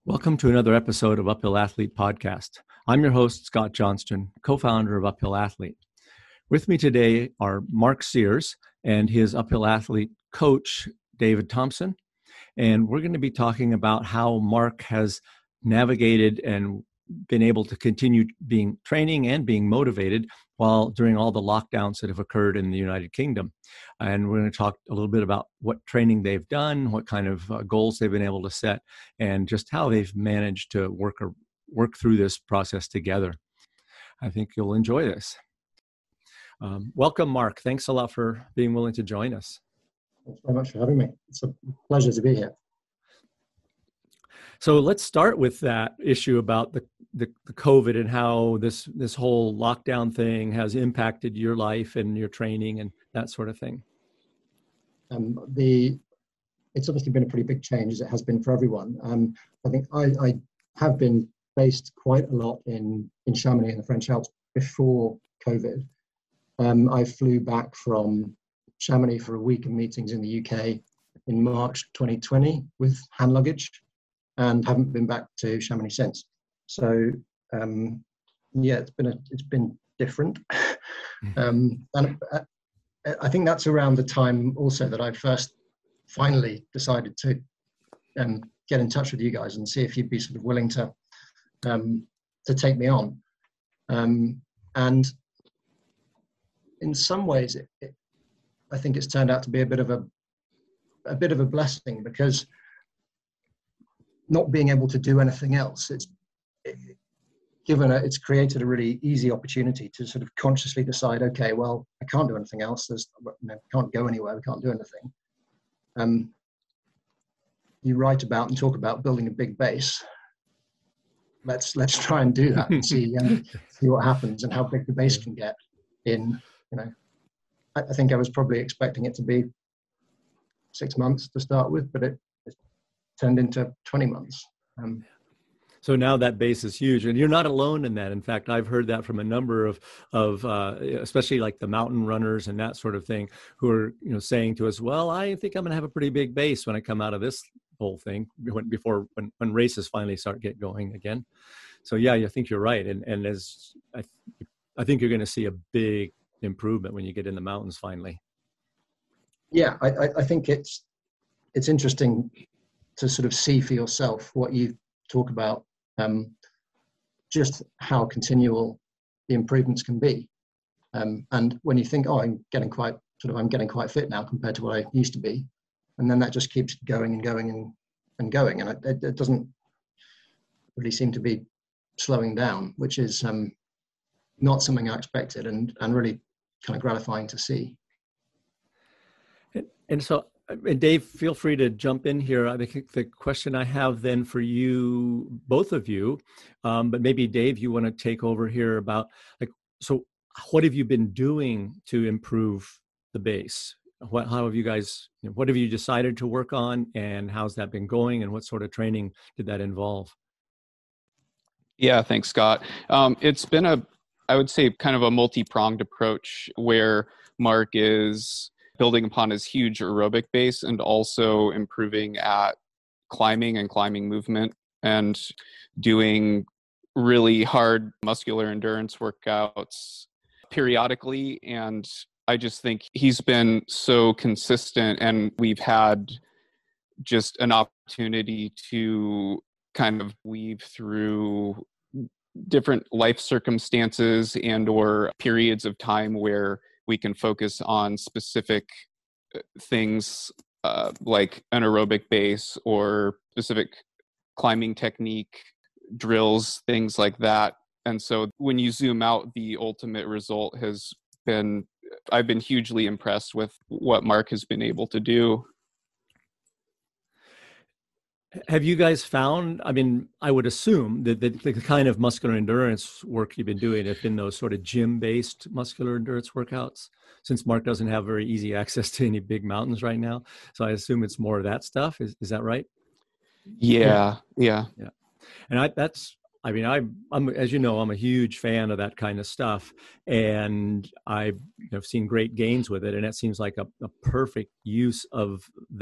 Welcome to another episode of Uphill Athlete Podcast. I'm your host, Scott Johnston, co-founder of Uphill Athlete. With me today are Mark Sears and his Uphill Athlete coach, David Thompson. And we're going to be talking about how Mark has navigated and been able to continue being training and being motivated while during all the lockdowns that have occurred in the United Kingdom. And we're going to talk a little bit about what training they've done, what kind of goals they've been able to set, and just how they've managed to work through this process together. I think you'll enjoy this. Welcome, Mark. Thanks a lot for being willing to join us. Thanks very much for having me. It's a pleasure to be here. So let's start with that issue about the COVID and how this whole lockdown thing has impacted your life and your training and that sort of thing. It's obviously been a pretty big change, as it has been for everyone. I think I have been based quite a lot in Chamonix in the French Alps before COVID. I flew back from Chamonix for a week of meetings in the UK in March 2020 with hand luggage, and haven't been back to Chamonix since. So it's been different. And I think that's around the time also that I first finally decided to get in touch with you guys and see if you'd be sort of willing to take me on. And in some ways, I think it's turned out to be a bit of a blessing, because not being able to do anything else, it's created a really easy opportunity to sort of consciously decide, okay, well, I can't do anything else. Can't go anywhere. We can't do anything. You write about and talk about building a big base. Let's try and do that and see what happens and how big the base can get. I think I was probably expecting it to be 6 months to start with, but it turned into 20 months. So now that base is huge, and you're not alone in that. In fact, I've heard that from a number of especially like the mountain runners and that sort of thing, who are saying to us, "Well, I think I'm going to have a pretty big base when I come out of this whole thing when races finally get going again." So yeah, I think you're right, and as I think you're going to see a big improvement when you get in the mountains finally. Yeah, I think it's interesting to sort of see for yourself what you talk about, just how continual the improvements can be. And when you think, I'm getting quite fit now compared to what I used to be. And then that just keeps going and going and going. And it doesn't really seem to be slowing down, which is not something I expected, and really kind of gratifying to see. And so, Dave, feel free to jump in here. I think the question I have then for you, both of you, but maybe Dave, you want to take over here about so what have you been doing to improve the base? How have you guys, what have you decided to work on, and how's that been going, and what sort of training did that involve? Yeah, thanks, Scott. It's been I would say, kind of a multi-pronged approach where Mark is building upon his huge aerobic base and also improving at climbing and climbing movement and doing really hard muscular endurance workouts periodically. And I just think he's been so consistent, and we've had just an opportunity to kind of weave through different life circumstances and or periods of time where we can focus on specific things like an aerobic base or specific climbing technique, drills, things like that. And so when you zoom out, the ultimate result has been, I've been hugely impressed with what Mark has been able to do. Have you guys found, I would assume that the kind of muscular endurance work you've been doing have been those sort of gym-based muscular endurance workouts, since Mark doesn't have very easy access to any big mountains right now. So I assume it's more of that stuff. Is that right? Yeah. And I'm as you know, I'm a huge fan of that kind of stuff, and I've seen great gains with it. And it seems like a perfect use of that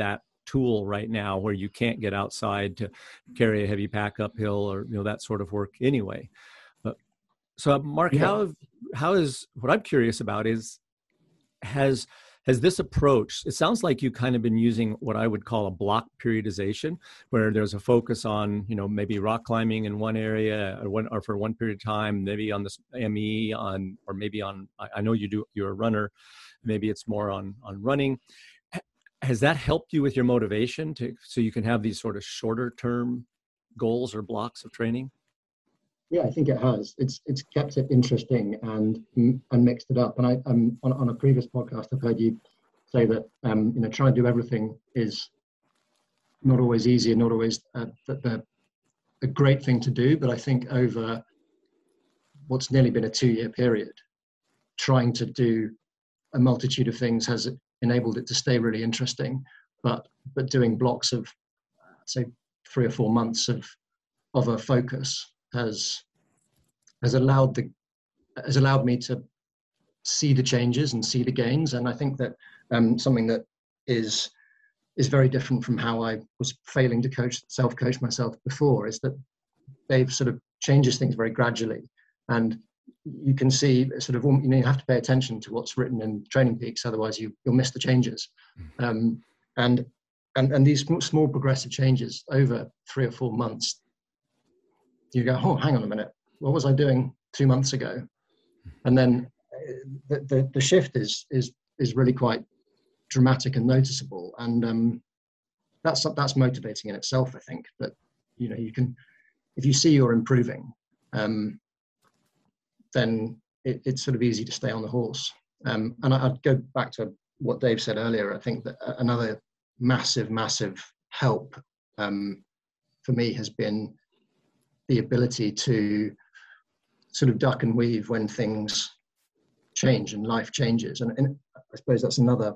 tool right now where you can't get outside to carry a heavy pack uphill or that sort of work anyway. So Mark, Yeah. how is, what I'm curious about is, has this approach, it sounds like you've kind of been using what I would call a block periodization, where there's a focus on, maybe rock climbing in one area or for one period of time, maybe on this ME or maybe on, I know you're a runner, maybe it's more on running. Has that helped you with your motivation so you can have these sort of shorter term goals or blocks of training? Yeah, I think it has. It's kept it interesting and mixed it up. And I on a previous podcast, I've heard you say that trying to do everything is not always easy and not always a great thing to do. But I think over what's nearly been a 2-year period, trying to do a multitude of things has enabled it to stay really interesting. But doing blocks of, say, 3 or 4 months of a focus has allowed me to see the changes and see the gains. And I think that something that is very different from how I was failing to self-coach myself before is that Dave sort of changes things very gradually. And you can see sort of, you have to pay attention to what's written in Training Peaks, otherwise you'll miss the changes. And these small progressive changes over 3 or 4 months, you go, oh, hang on a minute, what was I doing 2 months ago? And then the shift is really quite dramatic and noticeable, and that's motivating in itself. I think that you can, if you see you're improving, then it's sort of easy to stay on the horse. And I'd go back to what Dave said earlier. I think that another massive help for me has been the ability to sort of duck and weave when things change and life changes. And I suppose that's another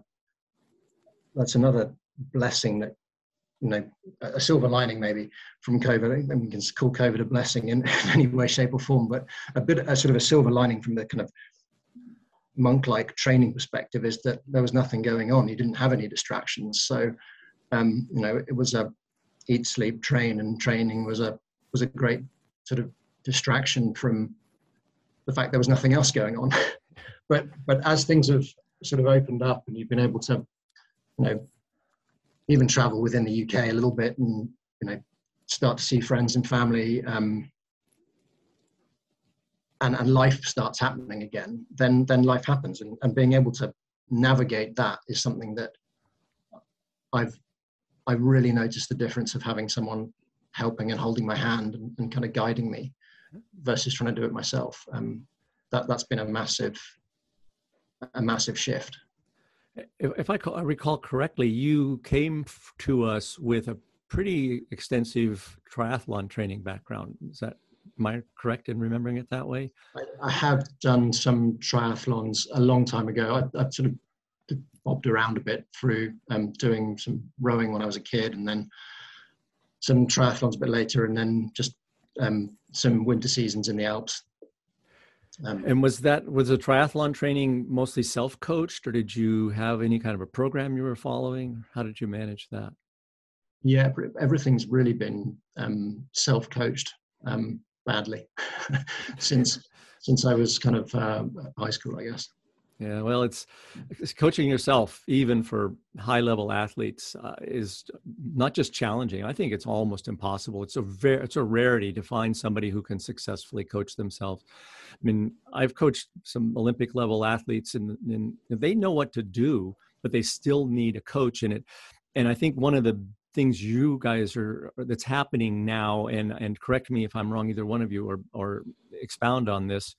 blessing that, a silver lining maybe from COVID. I mean, you can call COVID a blessing in any way, shape or form, but a sort of a silver lining from the kind of monk-like training perspective is that there was nothing going on. You didn't have any distractions. So, it was a eat, sleep, train, and training was a great sort of distraction from the fact there was nothing else going on. but as things have sort of opened up and you've been able to, even travel within the UK a little bit and, start to see friends and family, and life starts happening again, then life happens. And being able to navigate that is something that I've really noticed the difference of having someone helping and holding my hand and kind of guiding me versus trying to do it myself. That's been a massive shift. If I recall correctly, you came to us with a pretty extensive triathlon training background. Am I correct in remembering it that way? I have done some triathlons a long time ago. I sort of bobbed around a bit through doing some rowing when I was a kid, and then some triathlons a bit later, and then just some winter seasons in the Alps. And was the triathlon training mostly self-coached, or did you have any kind of a program you were following? How did you manage that? Yeah, everything's really been self-coached badly since I was kind of high school, I guess. Yeah, well, it's coaching yourself, even for high-level athletes, is not just challenging. I think it's almost impossible. It's a rarity to find somebody who can successfully coach themselves. I mean, I've coached some Olympic-level athletes, and they know what to do, but they still need a coach in it. And I think one of the things you guys that's happening now, and correct me if I'm wrong, either one of you, or expound on this,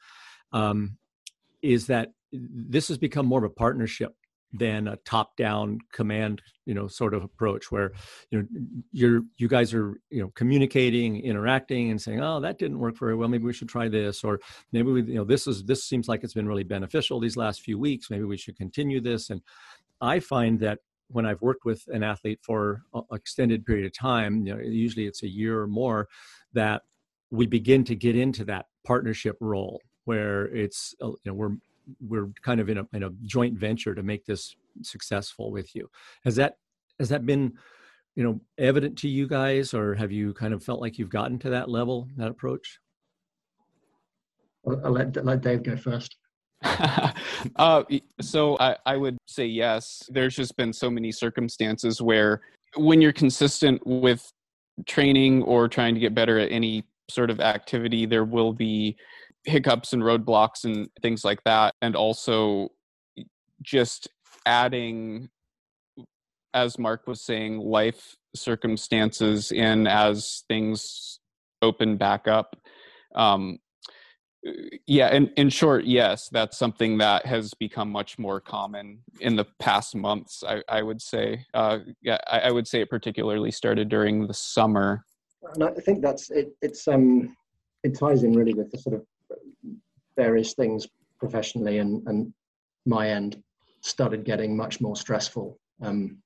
is that this has become more of a partnership than a top-down command, sort of approach where, you guys are, communicating, interacting, and saying, oh, that didn't work very well. Maybe we should try this, or maybe this seems like it's been really beneficial these last few weeks. Maybe we should continue this. And I find that when I've worked with an athlete for an extended period of time, usually it's a year or more, that we begin to get into that partnership role where it's, we're kind of in a joint venture to make this successful with you. Has that been evident to you guys, or have you kind of felt like you've gotten to that level, that approach? I'll let Dave go first. So I would say yes. There's just been so many circumstances where when you're consistent with training or trying to get better at any sort of activity, there will be hiccups and roadblocks and things like that. And also just adding, as Mark was saying, life circumstances in as things open back up. Yeah, in short, yes, that's something that has become much more common in the past months, I would say. Yeah, I would say it particularly started during the summer. And I think that's it. It ties in really with the sort of various things professionally, and my end started getting much more stressful, and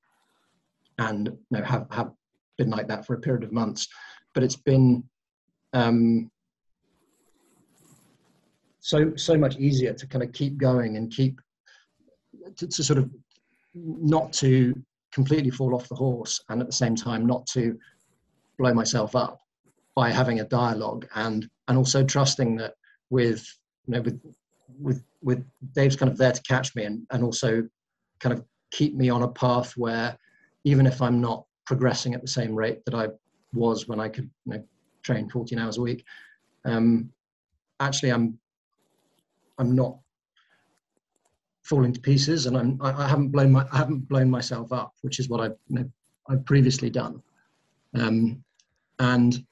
have been like that for a period of months. But it's been so much easier to kind of keep going and keep to sort of not to completely fall off the horse, and at the same time not to blow myself up by having a dialogue, and also trusting that with Dave's kind of there to catch me, and also kind of keep me on a path where even if I'm not progressing at the same rate that I was when I could train 14 hours a week, actually I'm not falling to pieces, and I haven't blown myself up, which is what I've previously done, and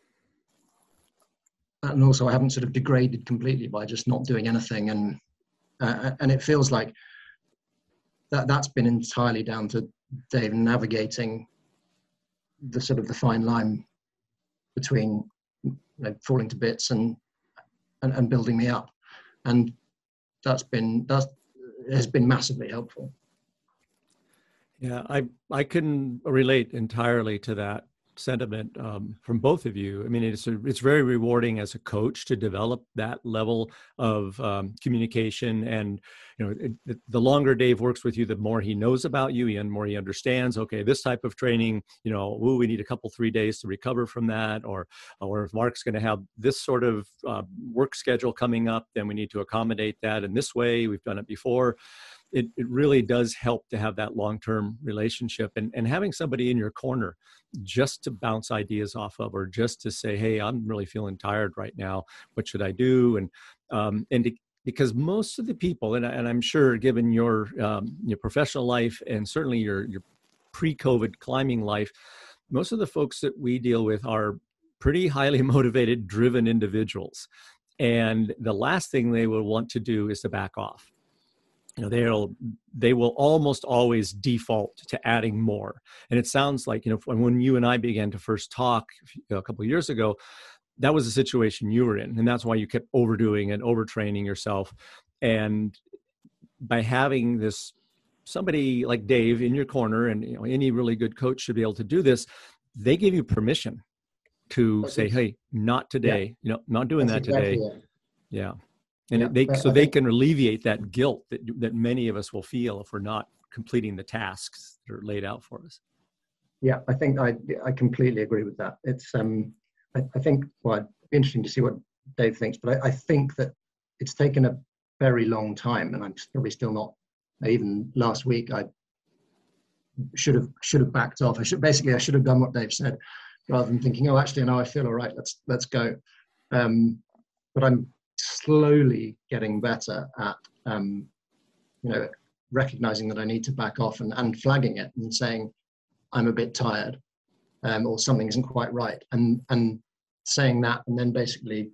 also I haven't sort of degraded completely by just not doing anything, and it feels like that's been entirely down to Dave navigating the sort of the fine line between falling to bits and building me up, and that has been massively helpful. Yeah, I can relate entirely to that sentiment from both of you. I mean, it's very rewarding as a coach to develop that level of communication, and the longer Dave works with you, the more he knows about you and more he understands. Okay, this type of training, we need a couple 3 days to recover from that, or if Mark's going to have this sort of work schedule coming up, then we need to accommodate that in this way. We've done it before. It really does help to have that long-term relationship, and having somebody in your corner just to bounce ideas off of, or just to say, hey, I'm really feeling tired right now. What should I do? Because most of the people, and I'm sure given your professional life and certainly your pre-COVID climbing life, most of the folks that we deal with are pretty highly motivated, driven individuals. And the last thing they will want to do is to back off. They will almost always default to adding more. And it sounds like, when you and I began to first talk a couple of years ago, that was the situation you were in. And that's why you kept overdoing and overtraining yourself. And by having somebody like Dave in your corner, and any really good coach should be able to do this, they give you permission to say, hey, not today, not doing that today. Exactly. Yeah. And they can alleviate that guilt that many of us will feel if we're not completing the tasks that are laid out for us. Yeah, I think I completely agree with that. It's I think it'd be interesting to see what Dave thinks, but I think that it's taken a very long time, and I'm probably still not. Even last week, I should have backed off. I should have done what Dave said, rather than thinking, oh, actually, no, I feel all right. Let's go. But I'm slowly getting better at recognizing that I need to back off and flagging it and saying I'm a bit tired, or something isn't quite right, and saying that, and then basically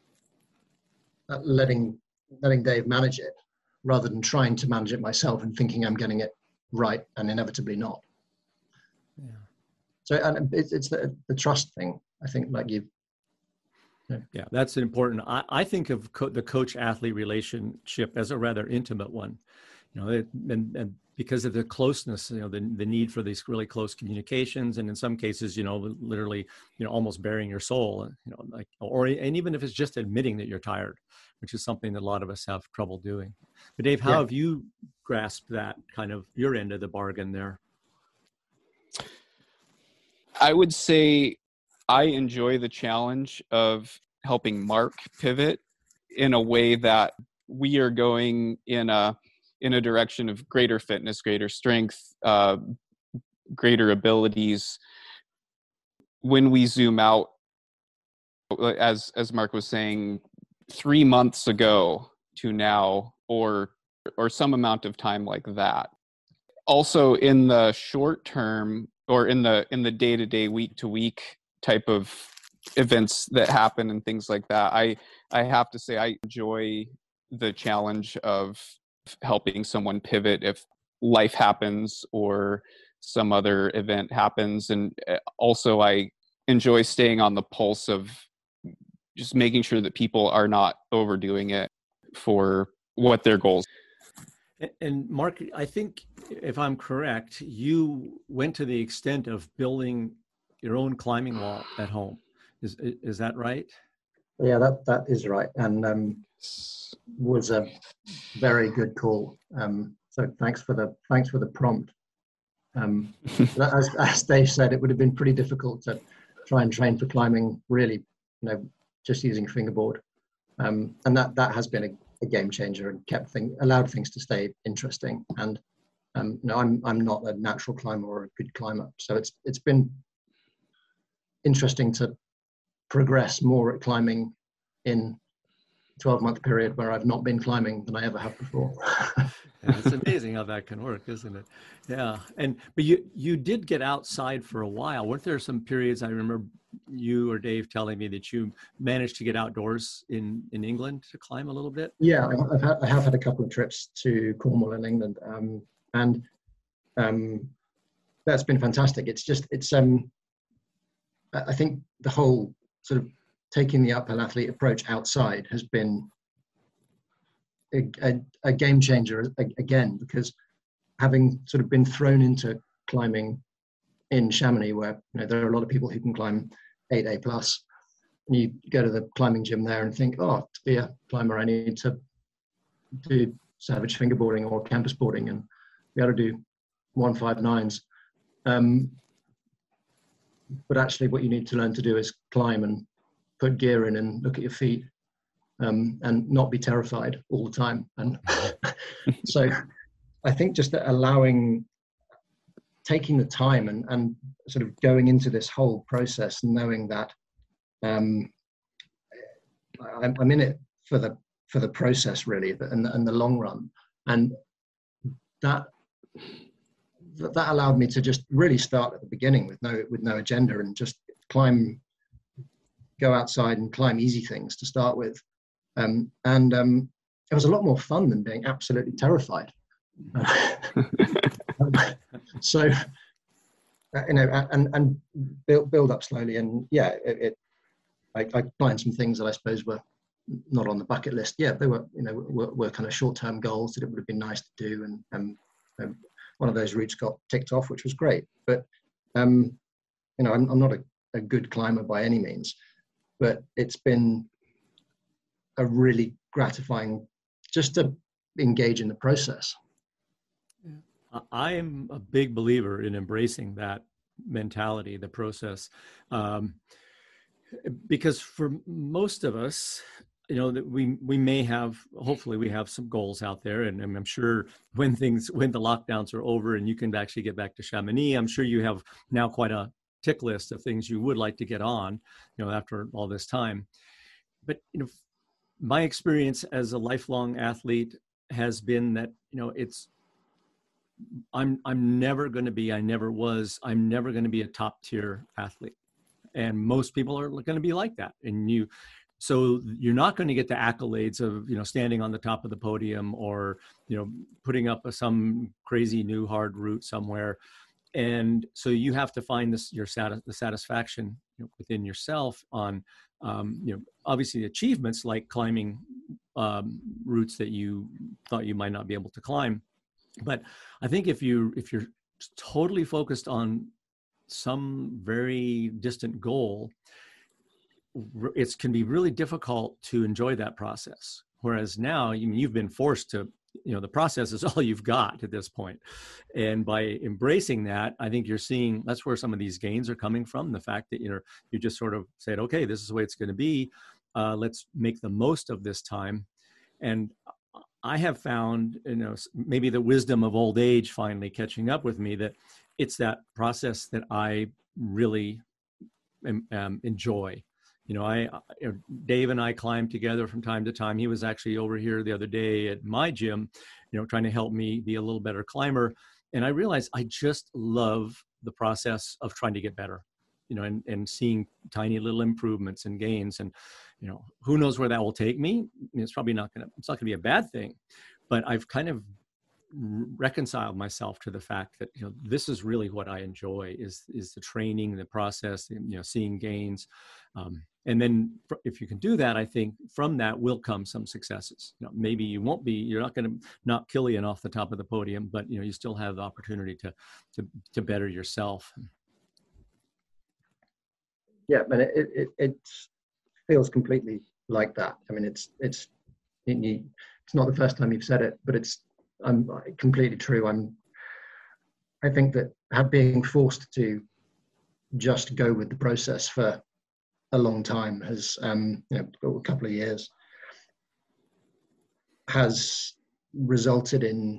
letting Dave manage it, rather than trying to manage it myself and thinking I'm getting it right and inevitably not. Yeah. So, and it's the trust thing, I think, like you. Yeah, that's important. I think of the coach-athlete relationship as a rather intimate one, and because of the closeness, the need for these really close communications, and in some cases, literally, almost bearing your soul, and even if it's just admitting that you're tired, which is something that a lot of us have trouble doing. But Dave, how have you grasped that kind of your end of the bargain there? I would say I enjoy the challenge of helping Mark pivot in a way that we are going in a direction of greater fitness, greater strength, greater abilities. When we zoom out, as Mark was saying, 3 months ago to now, or some amount of time like that. Also, in the short term, or in the day-to-day, week-to-week type of events that happen and things like that, I have to say I enjoy the challenge of helping someone pivot if life happens or some other event happens. And also I enjoy staying on the pulse of just making sure that people are not overdoing it for what their goals. And Mark, I think if I'm correct, you went to the extent of building your own climbing wall at home. Is that right? Yeah, that is right, and was a very good call. So thanks for the prompt. As Dave said, it would have been pretty difficult to try and train for climbing really, just using fingerboard, and that has been a game changer and allowed things to stay interesting. And I'm not a natural climber or a good climber, so it's been interesting to progress more at climbing in 12-month period where I've not been climbing than I ever have before. It's amazing how that can work, isn't it? Yeah. But you did get outside for a while. Weren't there some periods, I remember you or Dave telling me, that you managed to get outdoors in England to climb a little bit? Yeah, I have had a couple of trips to Cornwall in England, and that's been fantastic. I think the whole sort of taking the uphill athlete approach outside has been a game changer again, because having sort of been thrown into climbing in Chamonix, where there are a lot of people who can climb 8A plus, and you go to the climbing gym there and think, oh, to be a climber I need to do savage fingerboarding or campus boarding and be able to do 159s. But actually what you need to learn to do is climb and put gear in and look at your feet, and not be terrified all the time. And so I think just taking the time and sort of going into this whole process, knowing that I'm in it for the process really, and the long run, and that allowed me to just really start at the beginning with no agenda and just go outside and climb easy things to start with, and it was a lot more fun than being absolutely terrified. So and build up slowly, and yeah, I climbed some things that I suppose were not on the bucket list. Yeah, they were were kind of short-term goals that it would have been nice to do, and one of those routes got ticked off, which was great. But I'm not a good climber by any means, but it's been a really gratifying just to engage in the process. I am a big believer in embracing that mentality, the process, because for most of us, that we may have, hopefully we have some goals out there, and I'm sure when the lockdowns are over and you can actually get back to Chamonix, I'm sure you have now quite a tick list of things you would like to get on, after all this time. But my experience as a lifelong athlete has been that I'm never going to be a top tier athlete, and most people are going to be like that. And so you're not going to get the accolades of standing on the top of the podium or putting up some crazy new hard route somewhere. And so you have to find the satisfaction within yourself on obviously achievements like climbing routes that you thought you might not be able to climb. But I think if you're totally focused on some very distant goal, it can be really difficult to enjoy that process. Whereas now, you've been forced to the process is all you've got at this point. And by embracing that, I think you're seeing that's where some of these gains are coming from. The fact that you just sort of said, okay, this is the way it's going to be. Let's make the most of this time. And I have found, maybe the wisdom of old age finally catching up with me, that it's that process that I really enjoy. Dave and I climb together from time to time. He was actually over here the other day at my gym, trying to help me be a little better climber. And I realized I just love the process of trying to get better, and seeing tiny little improvements and gains. And, who knows where that will take me? It's not going to be a bad thing, but I've kind of reconciled myself to the fact that, this is really what I enjoy is the training, the process, seeing gains. And then if you can do that, I think from that will come some successes. Maybe you're not going to knock Killian off the top of the podium, but you still have the opportunity to better yourself. Yeah, and it feels completely like that. I mean, it's not the first time you've said it, but it's completely true. I think that being forced to just go with the process for a long time has, a couple of years, has resulted in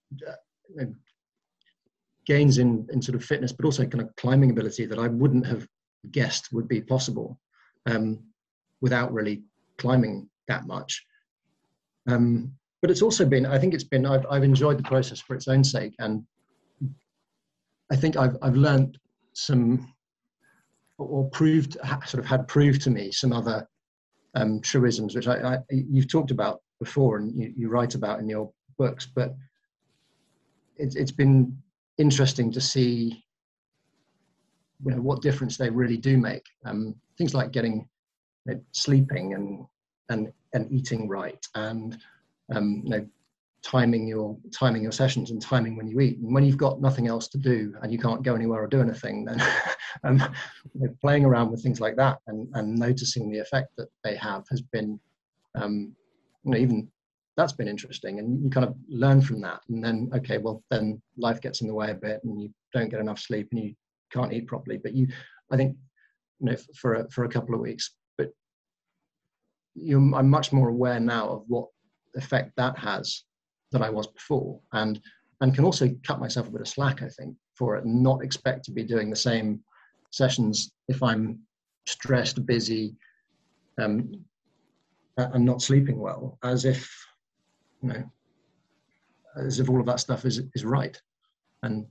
gains in sort of fitness, but also kind of climbing ability that I wouldn't have guessed would be possible without really climbing that much. But it's also been, I've enjoyed the process for its own sake. And I think I've learned some, or had proved to me some other truisms, which you've talked about before and you write about in your books, but it's been interesting to see what difference they really do make. Things like getting sleeping and eating right, and timing your sessions and timing when you eat. And when you've got nothing else to do and you can't go anywhere or do anything, then playing around with things like that and noticing the effect that they have has been, even that's been interesting. And you kind of learn from that. And then, okay, well, then life gets in the way a bit and you don't get enough sleep and you can't eat properly. But I think, for a couple of weeks, but I'm much more aware now of what effect that has than I was before, and can also cut myself a bit of slack, I think, for it, and not expect to be doing the same sessions if I'm stressed, busy, and not sleeping well, as if all of that stuff is right. And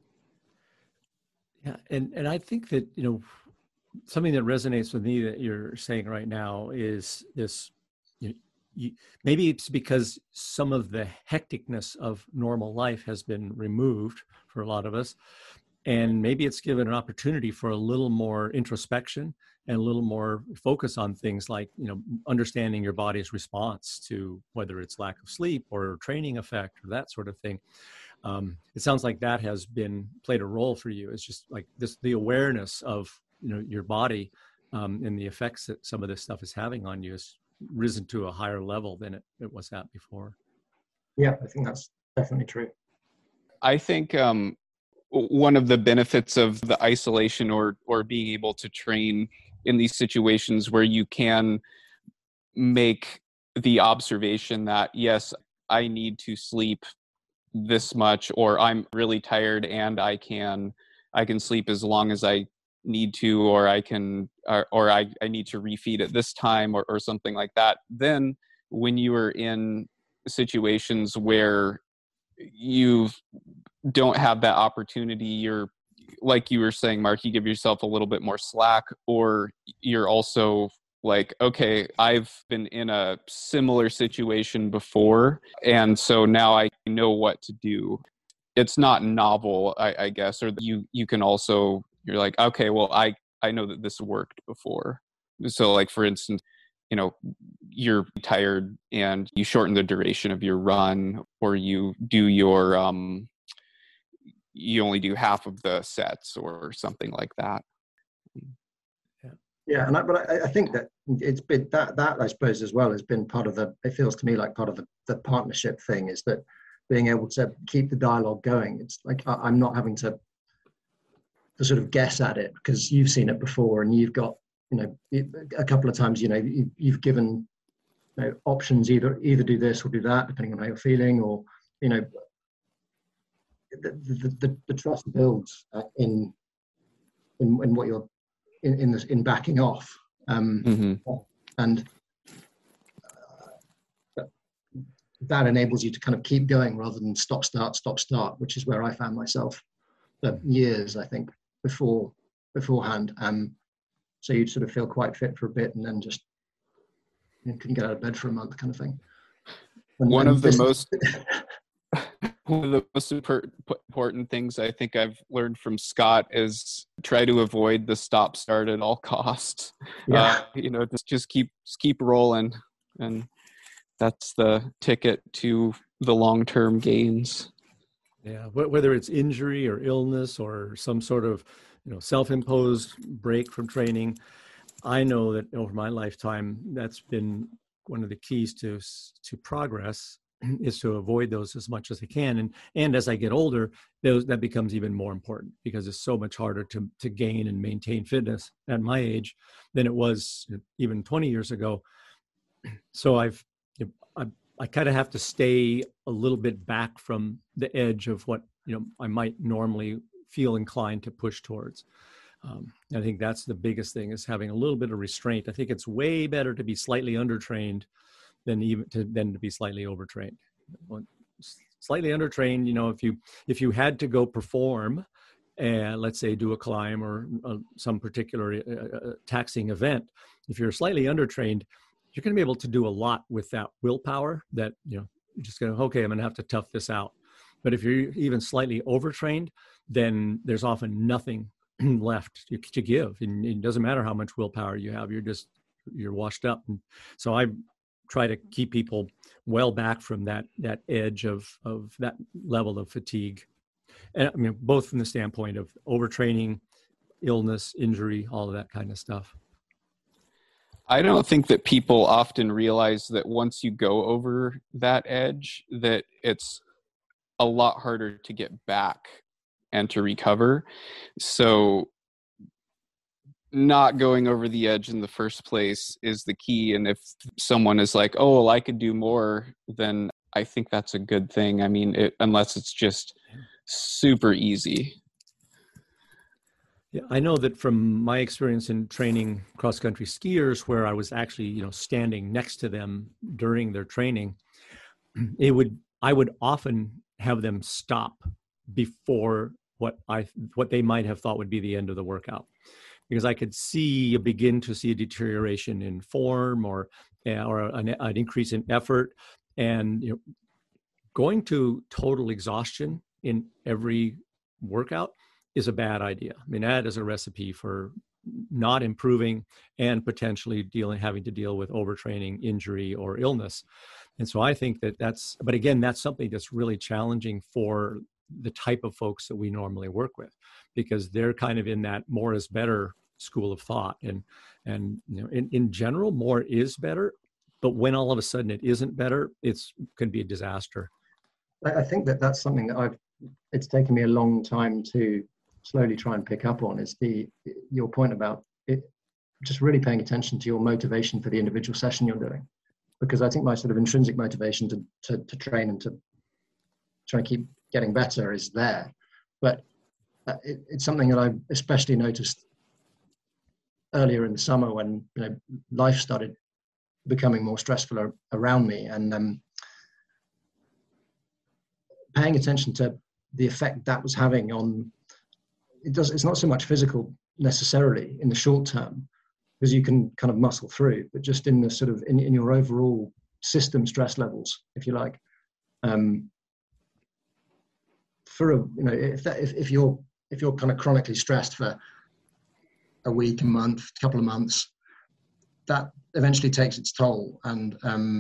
yeah, and I think that something that resonates with me that you're saying right now is this. Maybe it's because some of the hecticness of normal life has been removed for a lot of us. And maybe it's given an opportunity for a little more introspection and a little more focus on things like, understanding your body's response to whether it's lack of sleep or training effect or that sort of thing. It sounds like that has played a role for you. It's just like the awareness of, your body and the effects that some of this stuff is having on you is risen to a higher level than it was at before. Yeah, I think that's definitely true. I think one of the benefits of the isolation or being able to train in these situations where you can make the observation that, yes, I need to sleep this much, or I'm really tired and I can sleep as long as I need to, or I need to refeed at this time or something like that. Then when you are in situations where you don't have that opportunity, you're, like you were saying, Mark, you give yourself a little bit more slack, or you're also like, okay, I've been in a similar situation before, and so now I know what to do. It's not novel, I guess, or you can also, you're like, okay, well, I know that this worked before. So like, for instance, you're tired and you shorten the duration of your run, or you do your, you only do half of the sets or something like that. Yeah, but I think that it's been that I suppose as well has been part of it feels to me like part of the partnership thing, is that being able to keep the dialogue going. It's like I'm not having to sort of guess at it, because you've seen it before, and you've got, a couple of times, you've given options, either do this or do that, depending on how you're feeling, or the trust builds in what you're in backing off, and that enables you to kind of keep going rather than stop start, which is where I found myself for years, I think, beforehand. So you'd sort of feel quite fit for a bit, and then just couldn't get out of bed for a month, kind of thing. One of the most important things I think I've learned from Scott is try to avoid the stop start at all costs. Yeah. Just keep rolling, and that's the ticket to the long-term gains. Yeah, whether it's injury or illness or some sort of self-imposed break from training, I know that over my lifetime, that's been one of the keys to progress, is to avoid those as much as I can. And as I get older, that becomes even more important, because it's so much harder to gain and maintain fitness at my age than it was even 20 years ago. So I kind of have to stay a little bit back from the edge of what I might normally feel inclined to push towards. I think that's the biggest thing, is having a little bit of restraint. I think it's way better to be slightly undertrained than to be slightly overtrained. Slightly undertrained, if you had to go perform, let's say do a climb or some particular taxing event, if you're slightly undertrained, you're going to be able to do a lot with that willpower that, you're just going to, okay, I'm going to have to tough this out. But if you're even slightly overtrained, then there's often nothing left to give. And it doesn't matter how much willpower you have, you're washed up. And so I try to keep people well back from that edge of that level of fatigue. And I mean, both from the standpoint of overtraining, illness, injury, all of that kind of stuff. I don't think that people often realize that once you go over that edge, that it's a lot harder to get back and to recover. So not going over the edge in the first place is the key. And if someone is like, oh, well, I could do more, then I think that's a good thing. I mean, unless it's just super easy. Yeah, I know that from my experience in training cross-country skiers, where I was actually, standing next to them during their training, I would often have them stop before what they might have thought would be the end of the workout, because I could begin to see a deterioration in form or an increase in effort, and going to total exhaustion in every workout is a bad idea. I mean, that is a recipe for not improving and potentially having to deal with overtraining, injury, or illness. And so I think that's something that's really challenging for the type of folks that we normally work with, because they're kind of in that more is better school of thought. And in general, more is better. But when all of a sudden it isn't better, can be a disaster. I think that's something that it's taken me a long time to slowly try and pick up on, is your point about it, just really paying attention to your motivation for the individual session you're doing. Because I think my sort of intrinsic motivation to train and to try and keep getting better is there. But it's something that I especially noticed earlier in the summer when life started becoming more stressful around me, and paying attention to the effect that was having on it's not so much physical necessarily in the short term, because you can kind of muscle through, but just in the sort of in your overall system stress levels, if you like. If you're kind of chronically stressed for a week, a month, a couple of months, that eventually takes its toll. And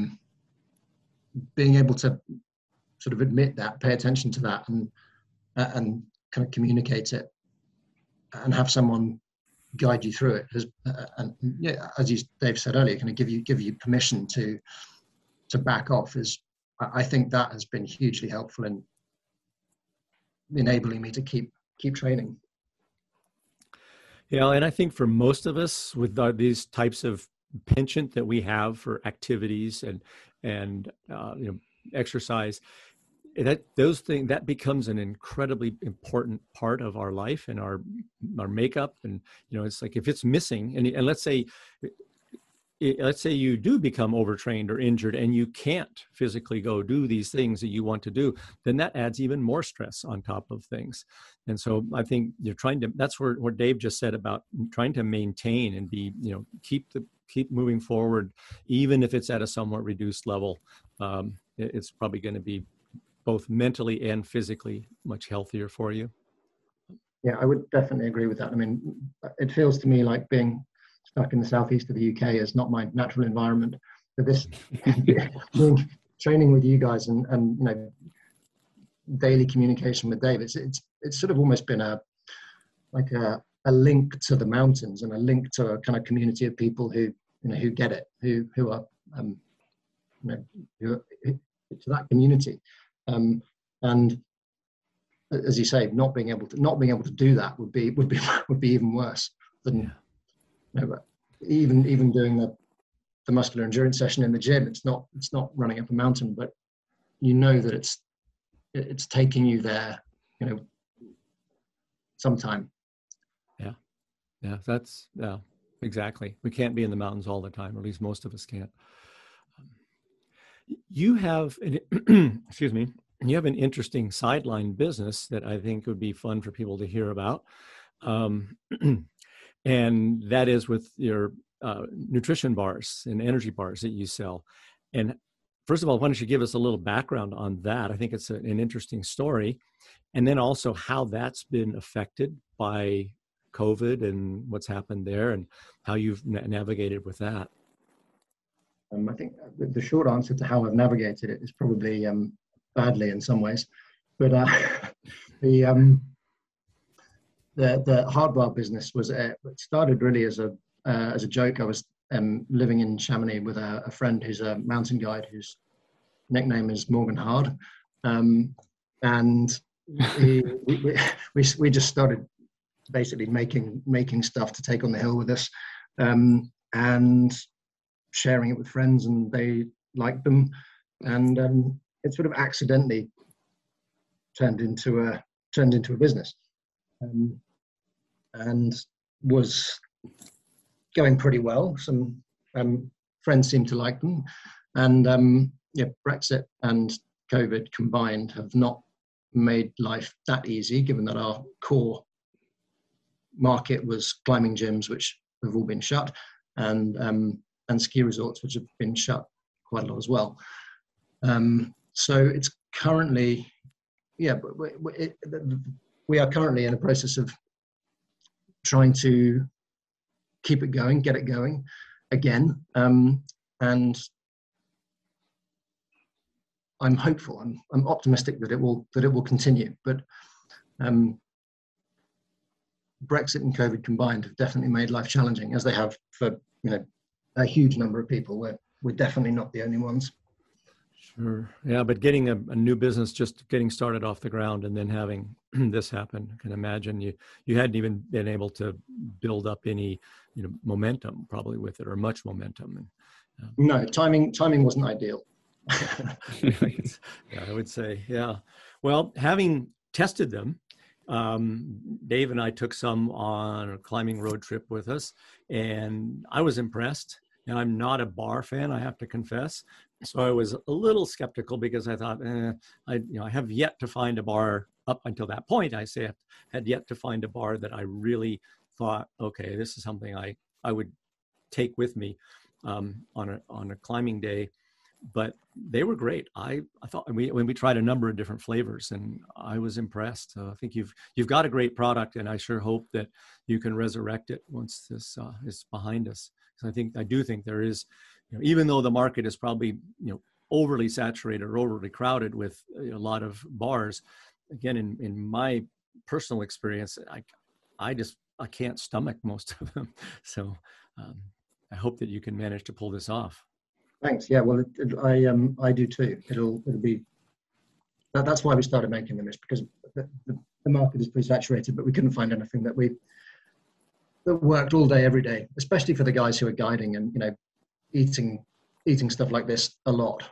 being able to sort of admit that, pay attention to that, and kind of communicate it, and have someone guide you through it. And yeah, as Dave said earlier, kind of give you permission to back off. I think that has been hugely helpful in enabling me to keep training. Yeah, and I think for most of us with these types of penchant that we have for activities and exercise, that becomes an incredibly important part of our life and our makeup. And it's like if it's missing, and let's say you do become overtrained or injured and you can't physically go do these things that you want to do, then that adds even more stress on top of things. And so I think that's what Dave just said about trying to maintain and be, keep moving forward, even if it's at a somewhat reduced level. It's probably going to be both mentally and physically much healthier for you. Yeah, I would definitely agree with that. I mean, it feels to me like being stuck in the southeast of the UK is not my natural environment. But this training with you guys and daily communication with Dave, it's sort of almost been a link to the mountains and a link to a kind of community of people who get it, who are to that community. And as you say, not being able to do that would be even worse than even doing the muscular endurance session in the gym. It's not running up a mountain, but that it's taking you there, sometime. Yeah, that's exactly. We can't be in the mountains all the time, or at least most of us can't. You have excuse me. You have an interesting sideline business that I think would be fun for people to hear about. And that is with your nutrition bars and energy bars that you sell. And first of all, why don't you give us a little background on that? I think it's an interesting story. And then also how that's been affected by COVID and what's happened there and how you've navigated with that. I think the short answer to how I've navigated it is probably badly in some ways, but the hard bar business it started really as a joke. I was living in Chamonix with a friend who's a mountain guide whose nickname is Morgan Hard, and we just started basically making stuff to take on the hill with us, and sharing it with friends, and they liked them, and it sort of accidentally turned into a business, and was going pretty well. Some friends seemed to like them, and Brexit and COVID combined have not made life that easy, given that our core market was climbing gyms, which have all been shut, and ski resorts, which have been shut quite a lot as well. So it's currently, we are currently in a process of trying to keep it going, get it going again, and I'm hopeful. I'm optimistic that it will continue. But Brexit and COVID combined have definitely made life challenging, as they have for a huge number of people. We're definitely not the only ones. Sure. Yeah, but getting a new business, just getting started off the ground and then having this happen, I can imagine you hadn't even been able to build up any momentum probably with it, or much momentum. No, timing wasn't ideal. Yeah, I would say, yeah. Well, having tested them, Dave and I took some on a climbing road trip with us, and I was impressed. And I'm not a bar fan, I have to confess. So I was a little skeptical because I thought, I have yet to find a bar up until that point. I had yet to find a bar that I really thought, okay, this is something I would take with me on a climbing day. But they were great. I thought when we tried a number of different flavors, and I was impressed. So I think you've got a great product, and I sure hope that you can resurrect it once this is behind us. So I do think there is, even though the market is probably overly saturated or overly crowded with a lot of bars. Again, in my personal experience, I I can't stomach most of them. So I hope that you can manage to pull this off. Thanks. Yeah, well, I do too. It'll be that's why we started making them. Is because the market is pretty saturated, but we couldn't find anything that worked all day, every day, especially for the guys who are guiding and eating stuff like this a lot.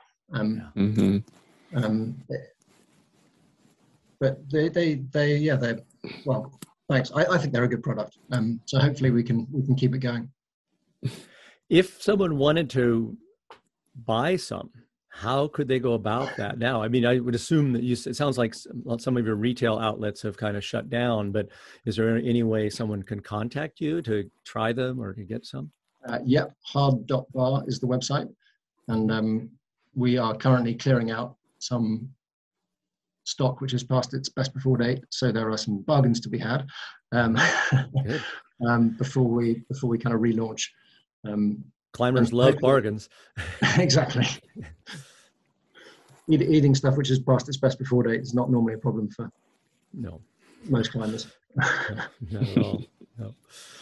But they're well. Thanks. I think they're a good product. So hopefully we can keep it going. If someone wanted to buy some, how could they go about that now? I mean, I would assume that it sounds like some of your retail outlets have kind of shut down, but is there any way someone can contact you to try them or to get some? Yep, hard.bar is the website. And we are currently clearing out some stock which has passed its best before date. So there are some bargains to be had before we kind of relaunch. Climbers love bargains. Exactly. Eating stuff which has passed its best before date is not normally a problem for most climbers. Not at all. No.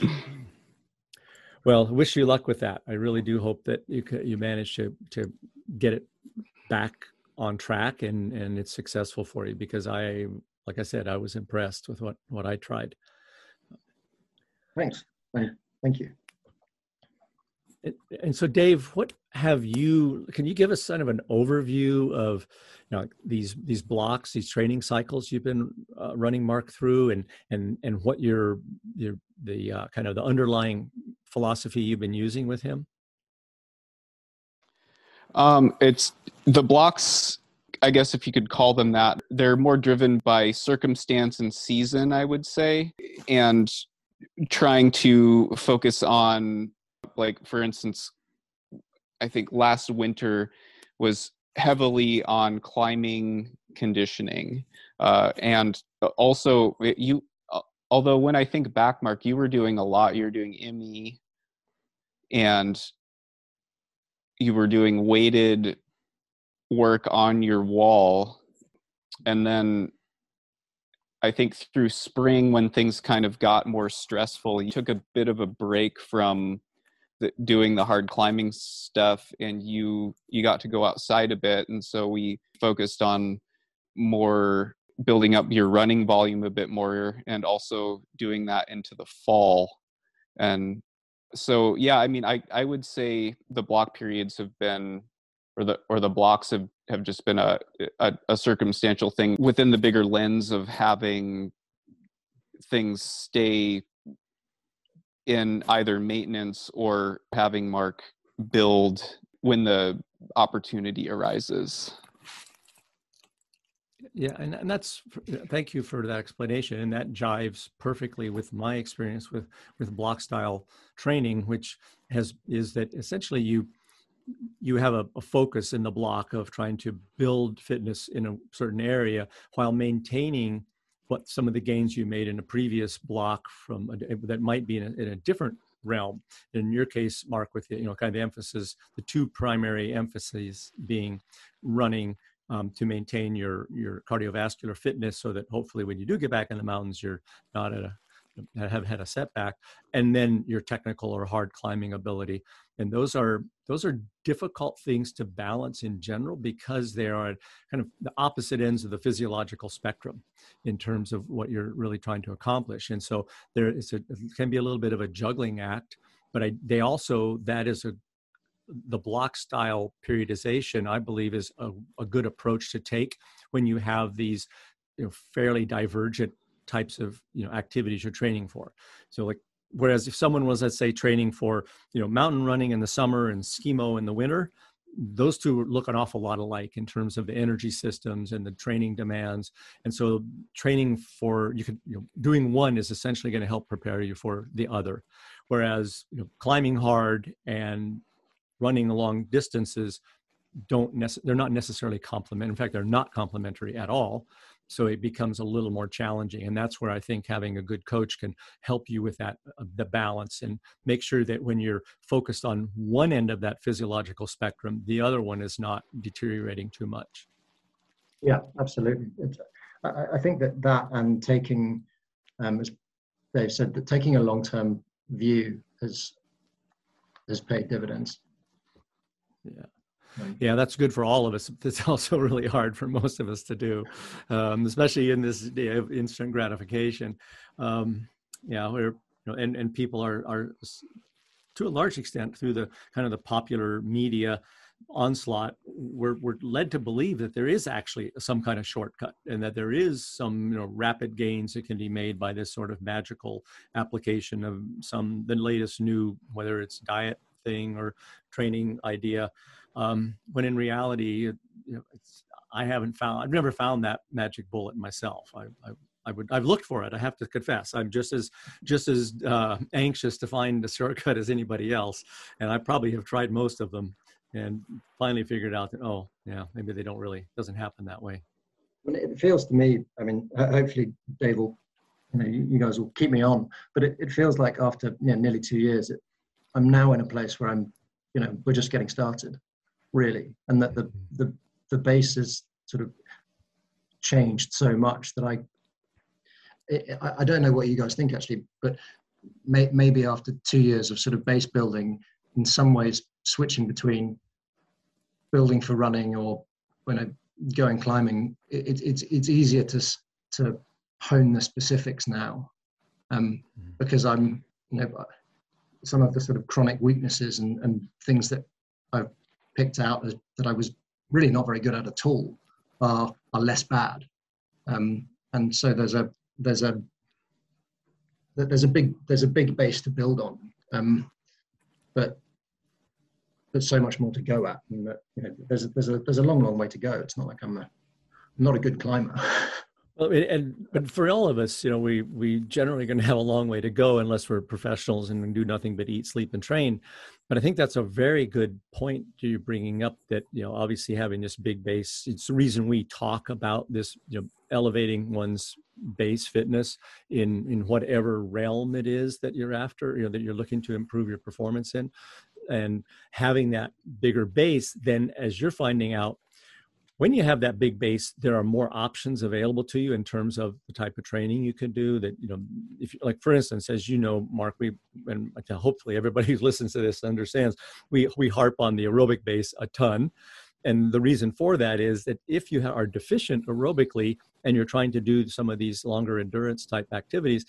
Well, wish you luck with that. I really do hope that you manage to get it back on track and it's successful for you, because like I said, I was impressed with what I tried. Thanks. Thank you. And so, Dave, can you give us kind of an overview of these blocks, these training cycles you've been running Mark through, and what the kind of the underlying philosophy you've been using with him? It's the blocks, I guess, if you could call them that. They're more driven by circumstance and season, I would say, and trying to focus on, like, for instance, I think last winter was heavily on climbing conditioning. And also although when I think back, Mark, you were doing a lot. You were doing IMI and you were doing weighted work on your wall. And then I think through spring, when things kind of got more stressful, you took a bit of a break from doing the hard climbing stuff, and you got to go outside a bit. And so we focused on more building up your running volume a bit more, and also doing that into the fall. And so, yeah, I mean, I would say the block periods have been, or the blocks have just been a circumstantial thing within the bigger lens of having things stay in either maintenance or having Mark build when the opportunity arises. Yeah, and that's, thank you for that explanation. And that jives perfectly with my experience with block style training, which is that essentially you have a focus in the block of trying to build fitness in a certain area while maintaining what some of the gains you made in a previous block that might be in a different realm. In your case, Mark, with kind of the emphasis, the two primary emphases being running to maintain your cardiovascular fitness, so that hopefully when you do get back in the mountains, you're not have had a setback, and then your technical or hard climbing ability. And those are difficult things to balance in general, because they are kind of the opposite ends of the physiological spectrum in terms of what you're really trying to accomplish. And so it can be a little bit of a juggling act, but the block style periodization, I believe, is a good approach to take when you have these fairly divergent types of activities you're training for. So, like, whereas if someone was, let's say, training for mountain running in the summer and skimo in the winter, those two look an awful lot alike in terms of the energy systems and the training demands. And so training for doing one is essentially going to help prepare you for the other. Whereas climbing hard and running long distances they're not necessarily complementary. In fact, they're not complementary at all. So it becomes a little more challenging. And that's where I think having a good coach can help you with that, the balance, and make sure that when you're focused on one end of that physiological spectrum, the other one is not deteriorating too much. Yeah, absolutely. I think that and taking, Dave said, that taking a long-term view has paid dividends. Yeah, that's good for all of us. It's also really hard for most of us to do, especially in this day of instant gratification. We're and people are to a large extent through the kind of the popular media onslaught, we're led to believe that there is actually some kind of shortcut and that there is some rapid gains that can be made by this sort of magical application of the latest new, whether it's diet thing or training idea, when in reality I've never found that magic bullet myself. I've looked for it. I have to confess, I'm just as anxious to find a shortcut as anybody else, and I probably have tried most of them, and finally figured out that maybe they doesn't happen that way. Well, it feels to me, I mean, hopefully Dave will, you guys will keep me on, but it feels like after nearly 2 years, I'm now in a place where we're just getting started, really, and that the base has sort of changed so much that I don't know what you guys think actually, but maybe after 2 years of sort of base building, in some ways switching between building for running or going climbing, it's easier to hone the specifics now, because I'm some of the sort of chronic weaknesses and things that I've picked out that I was really not very good at all are less bad, and so there's a big base to build on, but there's so much more to go at, and there's a long way to go. It's not like I'm not a good climber. Well, but for all of us, we generally going to have a long way to go unless we're professionals and do nothing but eat, sleep, and train. But I think that's a very good point you're bringing up, that obviously having this big base, it's the reason we talk about this, elevating one's base fitness in whatever realm it is that you're after, that you're looking to improve your performance in, and having that bigger base. Then, as you're finding out, when you have that big base, there are more options available to you in terms of the type of training you can do. That, if like, for instance, as Mark, and hopefully everybody who listens to this understands, we harp on the aerobic base a ton. And the reason for that is that if you are deficient aerobically and you're trying to do some of these longer endurance type activities,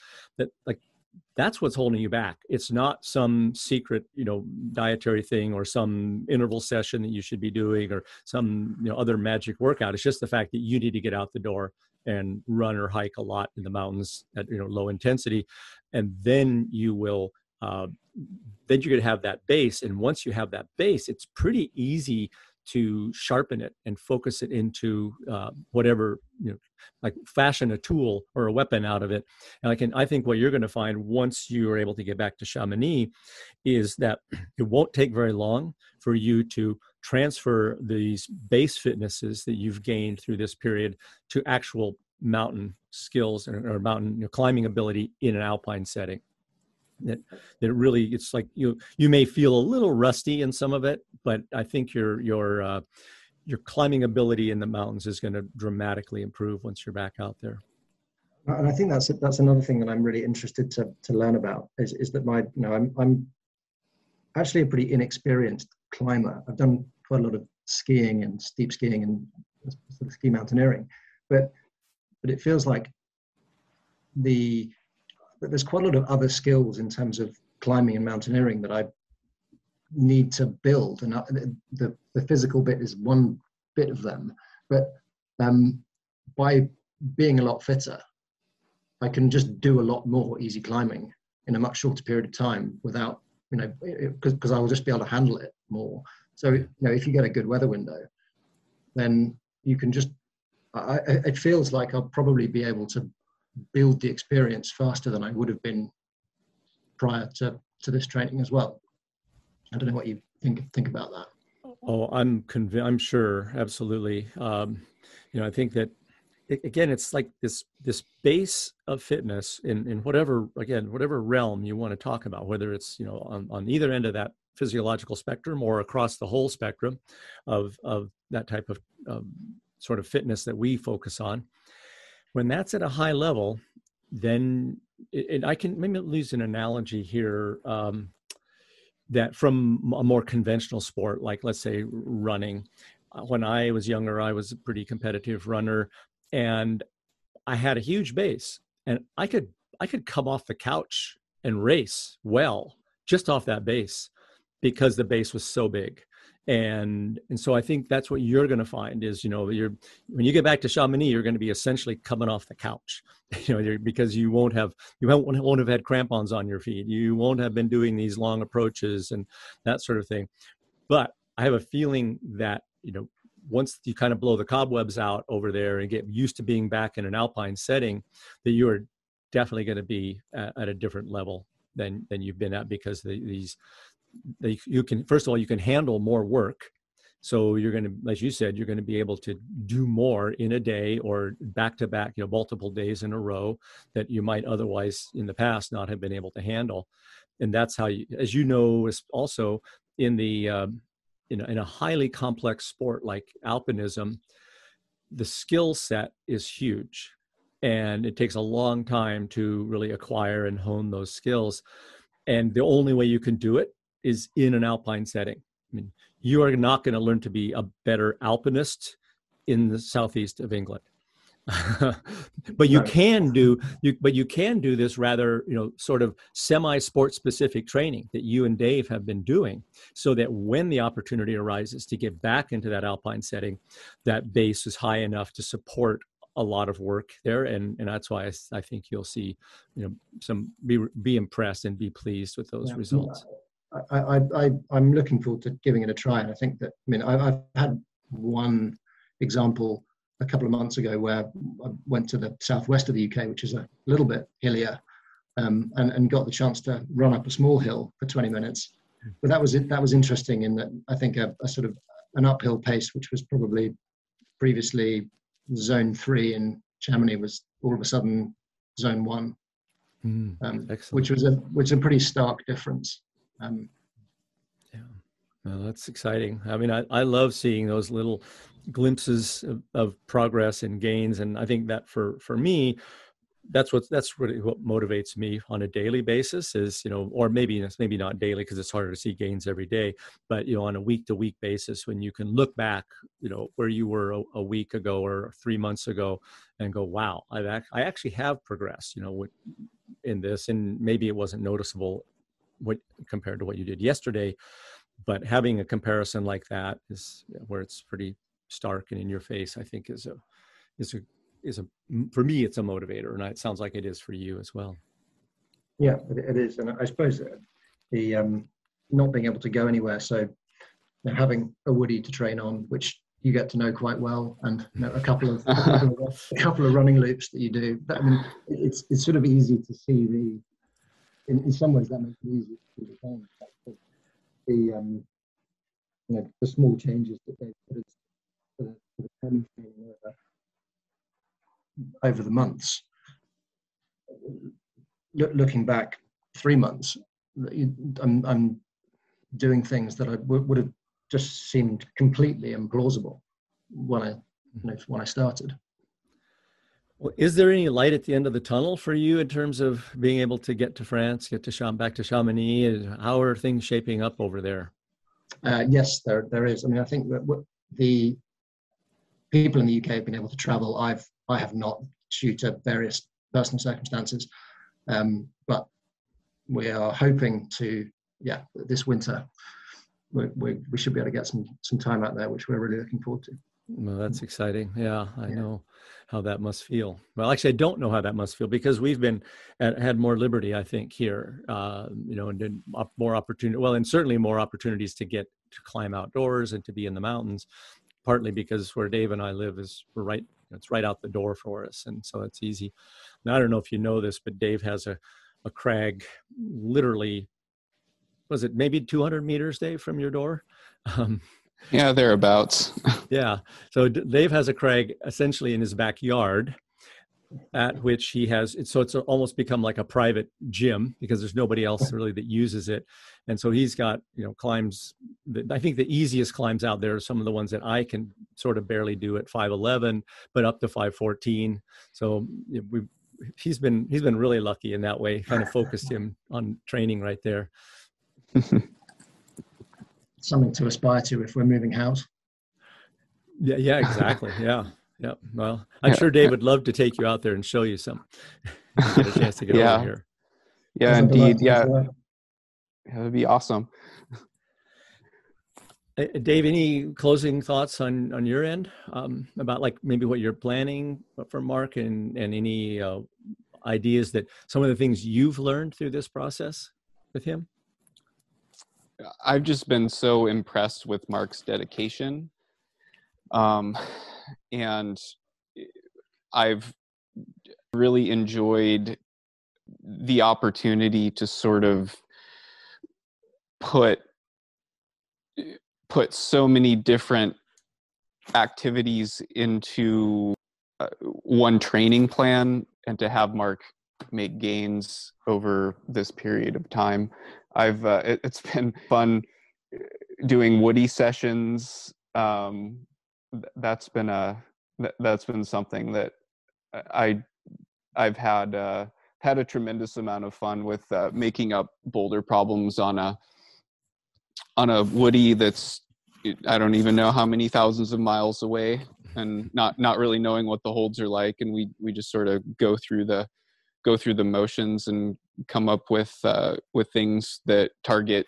that's what's holding you back. It's not some secret, dietary thing or some interval session that you should be doing or some, other magic workout. It's just the fact that you need to get out the door and run or hike a lot in the mountains at, low intensity. And then you will, then you're going to have that base. And once you have that base, it's pretty easy to sharpen it and focus it into whatever, like fashion a tool or a weapon out of it. And I think what you're going to find once you are able to get back to Chamonix is that it won't take very long for you to transfer these base fitnesses that you've gained through this period to actual mountain skills or mountain climbing ability in an alpine setting. That really, it's like you may feel a little rusty in some of it, but I think your climbing ability in the mountains is going to dramatically improve once you're back out there. And I think that's another thing that I'm really interested to learn about is that I'm actually a pretty inexperienced climber. I've done quite a lot of skiing and steep skiing and sort of ski mountaineering, but it feels like there's quite a lot of other skills in terms of climbing and mountaineering that I need to build, and the physical bit is one bit of them. But by being a lot fitter, I can just do a lot more easy climbing in a much shorter period of time without, because I will just be able to handle it more. So if you get a good weather window, then you can just. It feels like I'll probably be able to build the experience faster than I would have been prior to this training as well. I don't know what you think about that. Oh, I'm sure, absolutely. I think that again, it's like this base of fitness in whatever realm you want to talk about, whether it's on either end of that physiological spectrum or across the whole spectrum of that type of sort of fitness that we focus on. When that's at a high level, then and I can maybe use an analogy here, that from a more conventional sport, like let's say running. When I was younger, I was a pretty competitive runner, and I had a huge base, and I could come off the couch and race well just off that base because the base was so big. And so I think that's what you're going to find is, when you get back to Chamonix, you're going to be essentially coming off the couch, because you won't have had crampons on your feet. You won't have been doing these long approaches and that sort of thing. But I have a feeling that, once you kind of blow the cobwebs out over there and get used to being back in an alpine setting, that you are definitely going to be at a different level than you've been at, because you can, first of all, you can handle more work. So you're going to, as you said, you're going to be able to do more in a day or back to back, multiple days in a row that you might otherwise in the past not have been able to handle. And that's how you, as you know, is also in the, in a highly complex sport like alpinism, the skill set is huge, and it takes a long time to really acquire and hone those skills. And the only way you can do it is in an alpine setting. I mean, you are not going to learn to be a better alpinist in the southeast of England. But you can do this rather, sort of semi-sport specific training that you and Dave have been doing, so that when the opportunity arises to get back into that alpine setting, that base is high enough to support a lot of work there. And that's why I think you'll see, be impressed and be pleased with those results. I'm looking forward to giving it a try. And I think that, I've had one example a couple of months ago where I went to the southwest of the UK, which is a little bit hillier, and got the chance to run up a small hill for 20 minutes. But that was it. That was interesting in that I think a sort of an uphill pace, which was probably previously zone 3 in Chamonix, was all of a sudden zone 1, which was a pretty stark difference. Yeah, well, that's exciting. I mean, I love seeing those little glimpses of progress and gains, and I think that for me, that's really what motivates me on a daily basis is, or maybe not daily because it's harder to see gains every day, but on a week to week basis, when you can look back, where you were a week ago or 3 months ago and go, wow, I actually have progressed, in this, and maybe it wasn't noticeable compared to what you did yesterday, but having a comparison like that is where it's pretty stark and in your face, I think is a for me, it's a motivator, and it sounds like it is for you as well. Yeah, it is. And I suppose the not being able to go anywhere, so having a Woody to train on, which you get to know quite well, and a couple of running loops that you do. But it's sort of easy to see in some ways that makes it easy to see the small changes that they put for the training over the months. Looking back 3 months, I'm doing things that I would have just seemed completely implausible when I started. Well, is there any light at the end of the tunnel for you in terms of being able to get to France, back to Chamonix? How are things shaping up over there? Yes, there is. I think that the people in the UK have been able to travel. I have not, due to various personal circumstances, but we are hoping to, this winter, we should be able to get some time out there, which we're really looking forward to. Well, that's exciting. Yeah, I know how that must feel. Well, actually, I don't know how that must feel because we've had more liberty, I think, here, and more opportunity. Well, and certainly more opportunities to get to climb outdoors and to be in the mountains, partly because where Dave and I live it's right out the door for us. And so it's easy. Now, I don't know if you know this, but Dave has a crag literally, was it maybe 200 meters, Dave, from your door? Yeah, thereabouts. Yeah. So Dave has a crag essentially in his backyard at which he has, so it's almost become like a private gym because there's nobody else really that uses it. And so he's got, climbs, I think the easiest climbs out there are some of the ones that I can sort of barely do at 5'11", but up to 5'14". So he's been really lucky in that way. Kind of focused him on training right there. Something to aspire to if we're moving house. Yeah, exactly. Yeah. Well, I'm sure Dave would love to take you out there and show you some. Get a chance to get over here. Yeah, indeed. Yeah, that would be awesome. Dave, any closing thoughts on your end about like maybe what you're planning for Mark and any ideas that some of the things you've learned through this process with him? I've just been so impressed with Mark's dedication. And I've really enjoyed the opportunity to sort of put so many different activities into one training plan, and to have Mark make gains over this period of time. It's been fun doing Woody sessions. That's been something that I've had a tremendous amount of fun with, making up boulder problems on a Woody that's, I don't even know how many thousands of miles away, and not really knowing what the holds are like, and we just sort of go through the motions and come up with things that target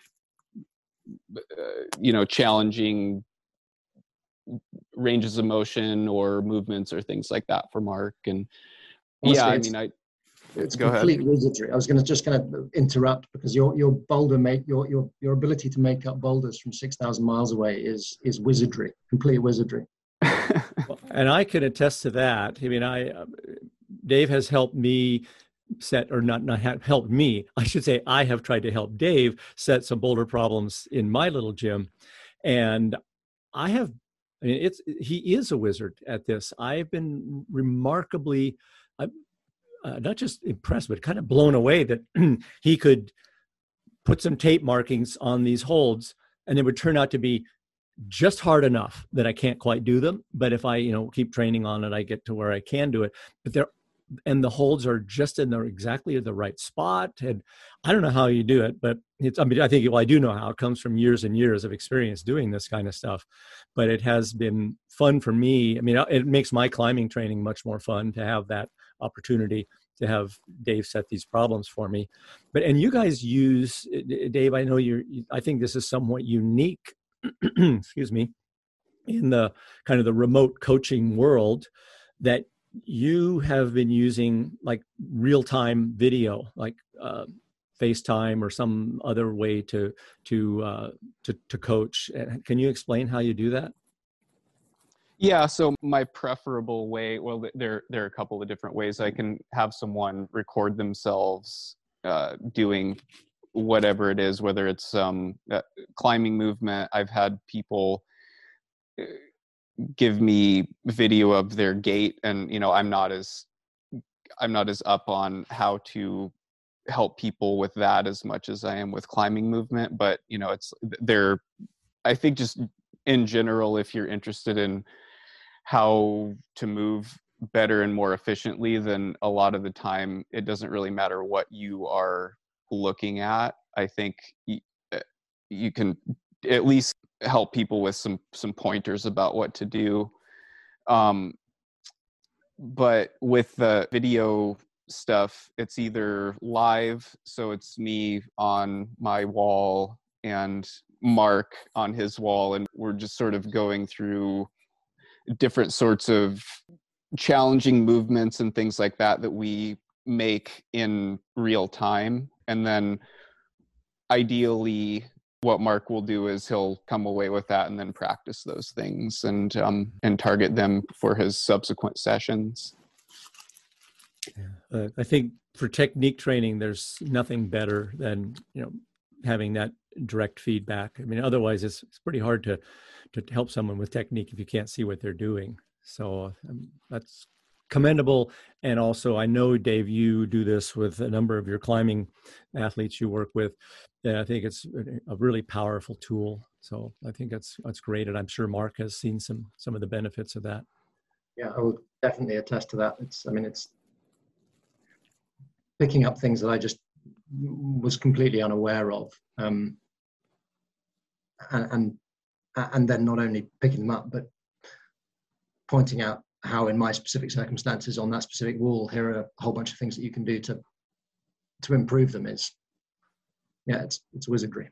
challenging ranges of motion or movements or things like that for Mark. And honestly, it's go complete ahead. wizardry. I was going to just kind of interrupt, because your boulder your ability to make up boulders from 6,000 miles away is wizardry, complete wizardry. And I can attest to that. I mean, Dave has helped me not helped me. I should say I have tried to help Dave set some boulder problems in my little gym, and he is a wizard at this. I've been remarkably, not just impressed, but kind of blown away that he could put some tape markings on these holds, and they would turn out to be just hard enough that I can't quite do them. But if I, keep training on it, I get to where I can do it. But the holds are just in exactly the right spot. And I don't know how you do it, but I think, I do know how. It comes from years and years of experience doing this kind of stuff. But it has been fun for me. I mean, it makes my climbing training much more fun to have that opportunity to have Dave set these problems for me. And you guys use, Dave, I know I think this is somewhat unique, excuse me, in the kind of the remote coaching world, that you have been using like real-time video, like FaceTime or some other way to coach. Can you explain how you do that? Yeah, so my preferable way, well, there are a couple of different ways. I can have someone record themselves doing whatever it is, whether it's climbing movement. I've had people give me video of their gait, and I'm not as up on how to help people with that as much as I am with climbing movement. But I think just in general, if you're interested in how to move better and more efficiently, then a lot of the time it doesn't really matter what you are looking at. I think you can at least help people with some pointers about what to do. But with the video stuff, it's either live, so it's me on my wall and Mark on his wall, and we're just sort of going through different sorts of challenging movements and things like that we make in real time. And then ideally what Mark will do is he'll come away with that and then practice those things and target them for his subsequent sessions. I think for technique training, there's nothing better than having that direct feedback. I mean, otherwise it's pretty hard to help someone with technique if you can't see what they're doing. So that's commendable. And also, I know, Dave, you do this with a number of your climbing athletes you work with. And I think it's a really powerful tool. So I think that's great. And I'm sure Mark has seen some of the benefits of that. Yeah, I would definitely attest to that. picking up things that I just was completely unaware of, and then not only picking them up, but pointing out how in my specific circumstances on that specific wall, here are a whole bunch of things that you can do to improve them. It's wizardry.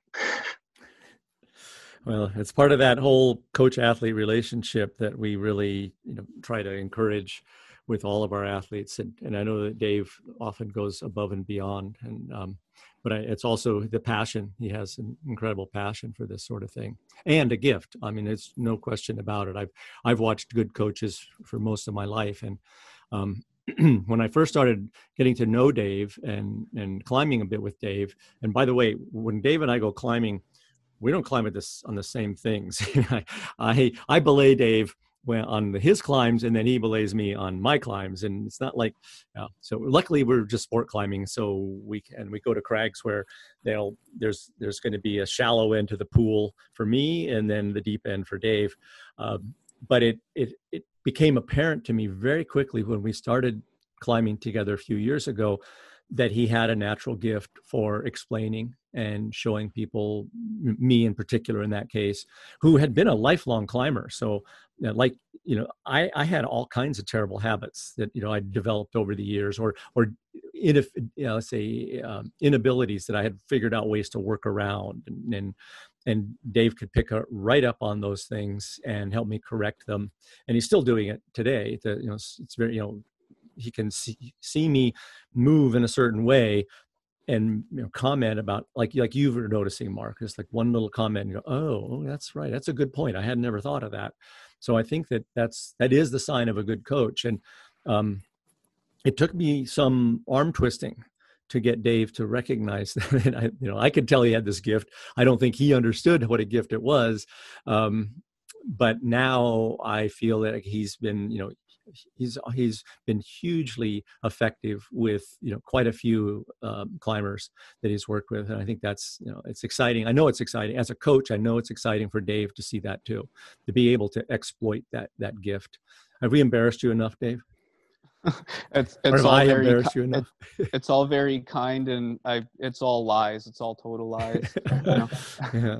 Well, it's part of that whole coach-athlete relationship that we really, try to encourage with all of our athletes. And I know that Dave often goes above and beyond. But it's also the passion. He has an incredible passion for this sort of thing, and a gift. I mean, it's no question about it. I've watched good coaches for most of my life, and when I first started getting to know Dave and climbing a bit with Dave. And by the way, when Dave and I go climbing, we don't climb on the same things. I belay Dave on his climbs, and then he belays me on my climbs, and it's not like so luckily we're just sport climbing, so we go to crags where there's going to be a shallow end to the pool for me and then the deep end for Dave, but it became apparent to me very quickly when we started climbing together a few years ago that he had a natural gift for explaining and showing people, me in particular in that case, who had been a lifelong climber. So I had all kinds of terrible habits that, I developed over the years, or let's say inabilities that I had figured out ways to work around. And Dave could pick right up on those things and help me correct them. And he's still doing it today. It's very, he can see me move in a certain way and comment about like you were noticing, Mark. It's like one little comment and you go, oh, that's right. That's a good point. I had never thought of that. So I think that is the sign of a good coach. And it took me some arm twisting to get Dave to recognize that. I could tell he had this gift. I don't think he understood what a gift it was. But now I feel that he's been, he's been hugely effective with quite a few climbers that he's worked with, and I think that's it's exciting. I know it's exciting as a coach. I know it's exciting for Dave to see that too, to be able to exploit that gift. Have we embarrassed you enough, Dave? It's it's all very kind, and it's all lies. It's all total lies. Yeah.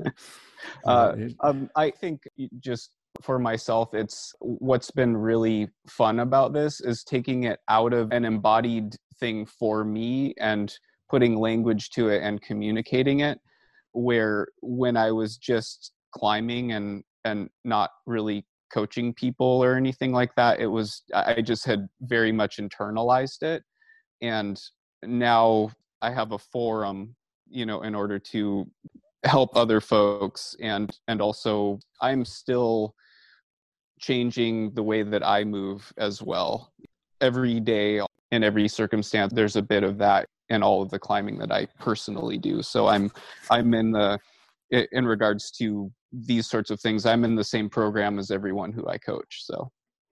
I think just for myself, it's what's been really fun about this is taking it out of an embodied thing for me and putting language to it and communicating it, where when I was just climbing and not really coaching people or anything like that, I just had very much internalized it. And now I have a forum, in order to help other folks, and also I'm still changing the way that I move as well. Every day, in every circumstance, there's a bit of that in all of the climbing that I personally do. So I'm in regards to these sorts of things, I'm in the same program as everyone who I coach. So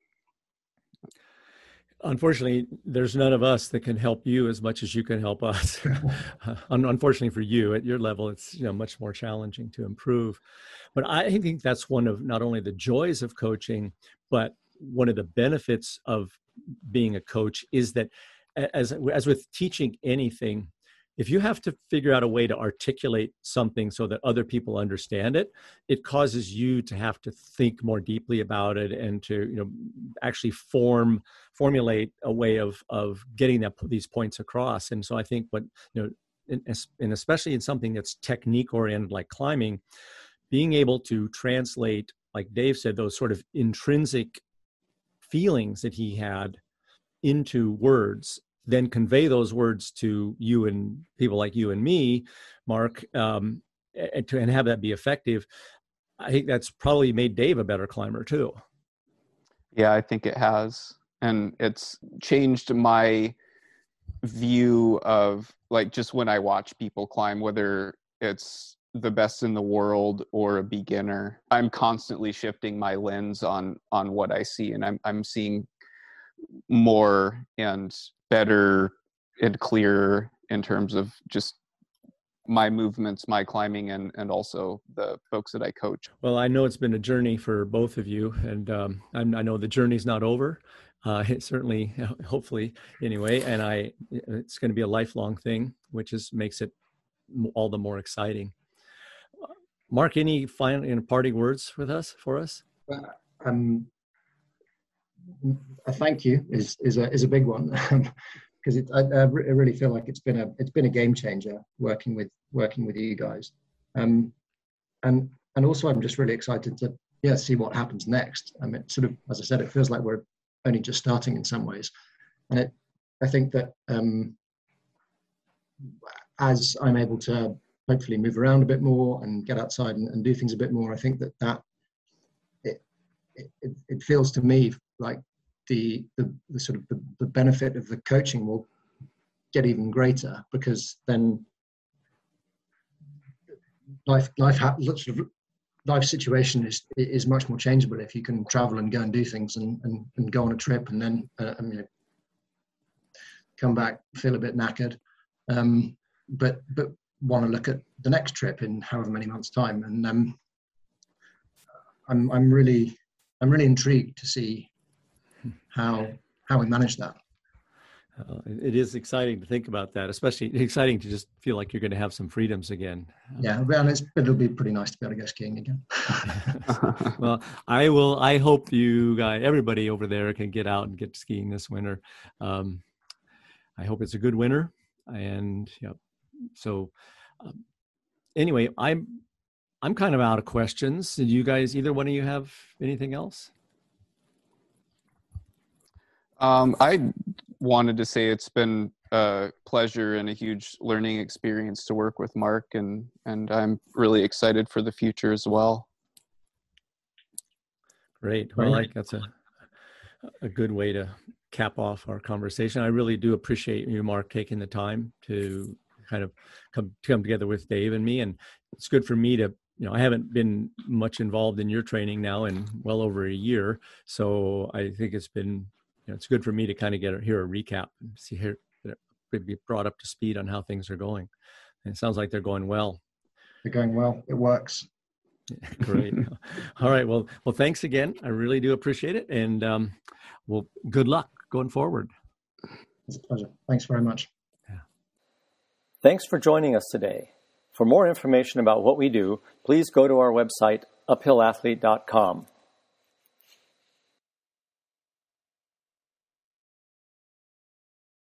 unfortunately, there's none of us that can help you as much as you can help us. Unfortunately for you, at your level, it's much more challenging to improve. But I think that's one of not only the joys of coaching, but one of the benefits of being a coach is that, as with teaching anything, if you have to figure out a way to articulate something so that other people understand it, it causes you to have to think more deeply about it and to actually formulate a way of getting these points across. And so I think and especially in something that's technique oriented like climbing, being able to translate, like Dave said, those sort of intrinsic feelings that he had into words, then convey those words to you and people like you and me, Mark, and have that be effective. I think that's probably made Dave a better climber too. Yeah, I think it has. And it's changed my view of, like, just when I watch people climb, whether it's the best in the world or a beginner, I'm constantly shifting my lens on what I see, and I'm seeing more and better and clearer in terms of just my movements, my climbing, and also the folks that I coach. Well, I know it's been a journey for both of you, and I know the journey's not over, Certainly, hopefully, anyway. And it's going to be a lifelong thing, which makes it all the more exciting. Mark, any final parting words for us? A thank you is a big one, because I really feel like it's been a game changer working with you guys, and also I'm just really excited to see what happens next. I mean, sort of, as I said, it feels like we're only just starting in some ways, and I think that as I'm able to hopefully move around a bit more and get outside and do things a bit more, I think that it feels to me like the sort of the benefit of the coaching will get even greater, because then life situation is much more changeable if you can travel and go and do things and go on a trip and then come back, feel a bit knackered, but want to look at the next trip in however many months' time. And I'm really intrigued to see how we manage that. It is exciting to think about that, especially exciting to just feel like you're going to have some freedoms again. Yeah, and it'll be pretty nice to be able to go skiing again. Well, I hope you guys, everybody over there, can get out and get skiing this winter. I hope it's a good winter. And so anyway, I'm kind of out of questions. Did you guys, either one of you, have anything else? I wanted to say it's been a pleasure and a huge learning experience to work with Mark, and I'm really excited for the future as well. Great. Well, I think that's a good way to cap off our conversation. I really do appreciate you, Mark, taking the time to kind of come together with Dave and me. And it's good for me to, I haven't been much involved in your training now in well over a year. So I think it's been, it's good for me to kind of hear a recap and be brought up to speed on how things are going. And it sounds like they're going well. They're going well. It works. Great. All right. Well, thanks again. I really do appreciate it. And good luck going forward. It's a pleasure. Thanks very much. Yeah. Thanks for joining us today. For more information about what we do, please go to our website, uphillathlete.com.